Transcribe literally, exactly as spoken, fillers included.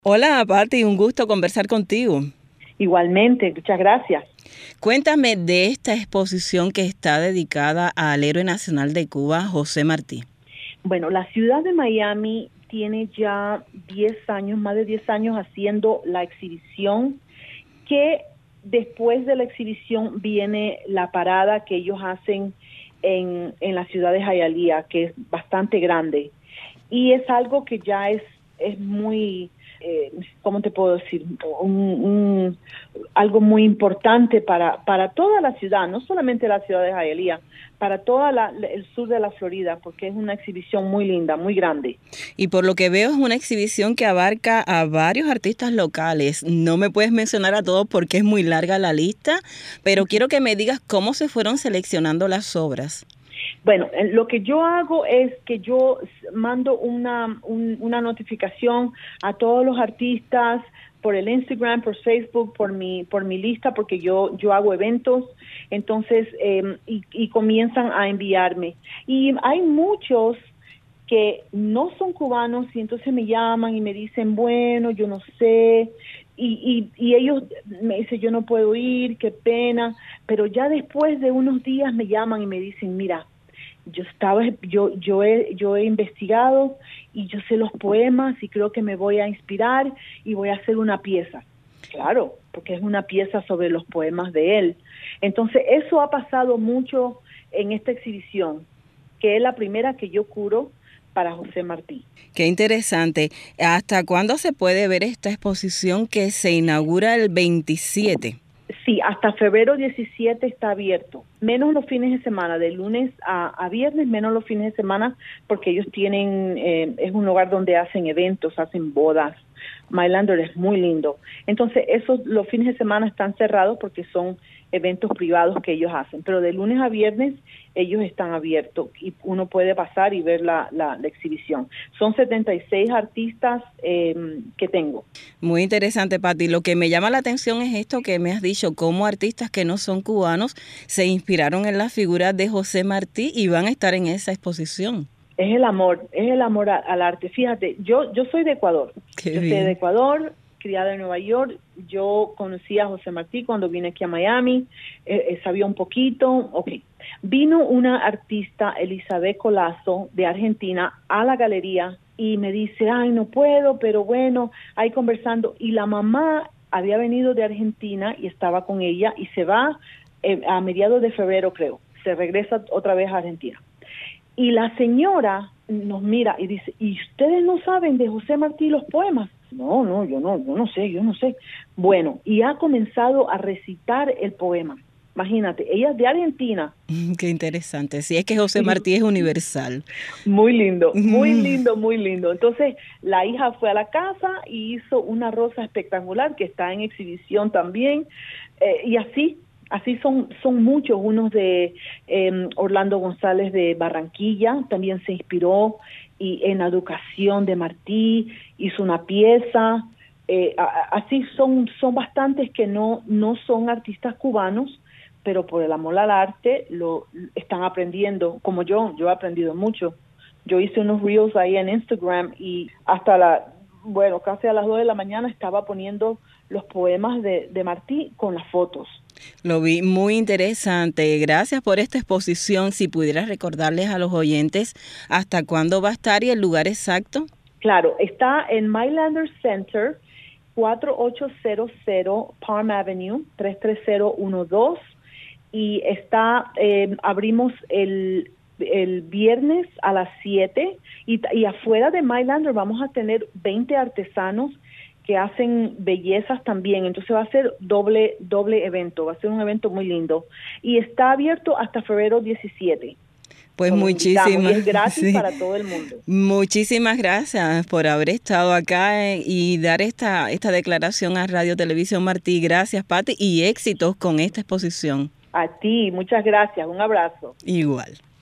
Hola, Patti, un gusto conversar contigo. Igualmente, muchas gracias. Cuéntame de esta exposición que está dedicada al héroe nacional de Cuba, José Martí. Bueno, la ciudad de Miami tiene ya diez años, más de diez años haciendo la exhibición, que después de la exhibición viene la parada que ellos hacen en, en la ciudad de Hialeah, que es bastante grande. Y es algo que ya es, es muy, eh, ¿cómo te puedo decir? Un, un, algo muy importante para, para toda la ciudad, no solamente la ciudad de Hialeah, para todo el sur de la Florida, porque es una exhibición muy linda, muy grande. Y por lo que veo es una exhibición que abarca a varios artistas locales. No me puedes mencionar a todos porque es muy larga la lista, pero quiero que me digas cómo se fueron seleccionando las obras. Bueno, lo que yo hago es que yo mando una, un, una notificación a todos los artistas por el Instagram, por Facebook, por mi por mi lista, porque yo yo hago eventos, entonces eh, y, y comienzan a enviarme. Y hay muchos que no son cubanos y entonces me llaman y me dicen, bueno, yo no sé, y, y, y ellos me dicen, yo no puedo ir, qué pena, pero ya después de unos días me llaman y me dicen, mira, yo estaba yo yo he yo he investigado y yo sé los poemas y creo que me voy a inspirar y voy a hacer una pieza. Claro, porque es una pieza sobre los poemas de él. Entonces, eso ha pasado mucho en esta exhibición, que es la primera que yo curo para José Martí. Qué interesante. ¿Hasta cuándo se puede ver esta exposición que se inaugura el veintisiete? Sí, hasta febrero diecisiete está abierto, menos los fines de semana, de lunes a, a viernes, menos los fines de semana, porque ellos tienen, eh, es un lugar donde hacen eventos, hacen bodas. Mylander es muy lindo. Entonces, esos, los fines de semana están cerrados porque son eventos privados que ellos hacen, pero de lunes a viernes ellos están abiertos y uno puede pasar y ver la, la, la exhibición. Son setenta y seis artistas eh, que tengo. Muy interesante, Patti. Lo que me llama la atención es esto que me has dicho, cómo artistas que no son cubanos se inspiraron en la figura de José Martí y van a estar en esa exposición. Es el amor, es el amor a, al arte. Fíjate, yo yo soy de Ecuador. Qué yo bien. soy de Ecuador, criada en Nueva York. Yo conocí a José Martí cuando vine aquí a Miami. Eh, eh, sabía un poquito. Ok. Vino una artista, Elizabeth Colazo, de Argentina, a la galería y me dice, ay, no puedo, pero bueno, ahí conversando. Y la mamá había venido de Argentina y estaba con ella y se va eh, a mediados de febrero, creo. Se regresa otra vez a Argentina. Y la señora nos mira y dice, ¿y ustedes no saben de José Martí los poemas? No, no, yo no, yo no sé, yo no sé. Bueno, y ha comenzado a recitar el poema. Imagínate, ella es de Argentina. Qué interesante. Sí, es que José Martí es universal. Muy lindo, muy lindo, muy lindo. Entonces, la hija fue a la casa y hizo una rosa espectacular que está en exhibición también. Eh, y así, así son son muchos. Unos de eh, Orlando González de Barranquilla también se inspiró y en la educación de Martí hizo una pieza. Eh, a, así son son bastantes que no no son artistas cubanos, pero por el amor al arte lo están aprendiendo, como yo, yo he aprendido mucho. Yo hice unos reels ahí en Instagram y hasta la, bueno, casi a las dos de la mañana estaba poniendo los poemas de, de Martí con las fotos. Lo vi muy interesante. Gracias por esta exposición. Si pudieras recordarles a los oyentes hasta cuándo va a estar y el lugar exacto. Claro, está en Mylander Center, cuatro ocho cero cero Palm Avenue, tres tres cero uno dos. Y está, eh, abrimos el, el viernes a las siete y, y afuera de Mylander vamos a tener veinte artesanos que hacen bellezas también, entonces va a ser doble doble evento, va a ser un evento muy lindo y está abierto hasta febrero diecisiete. Pues muchísimas, y es gratis sí. para todo el mundo. Muchísimas gracias por haber estado acá y dar esta, esta declaración a Radio Televisión Martí. Gracias, Patti, y éxitos con esta exposición. A ti, muchas gracias, un abrazo. Igual.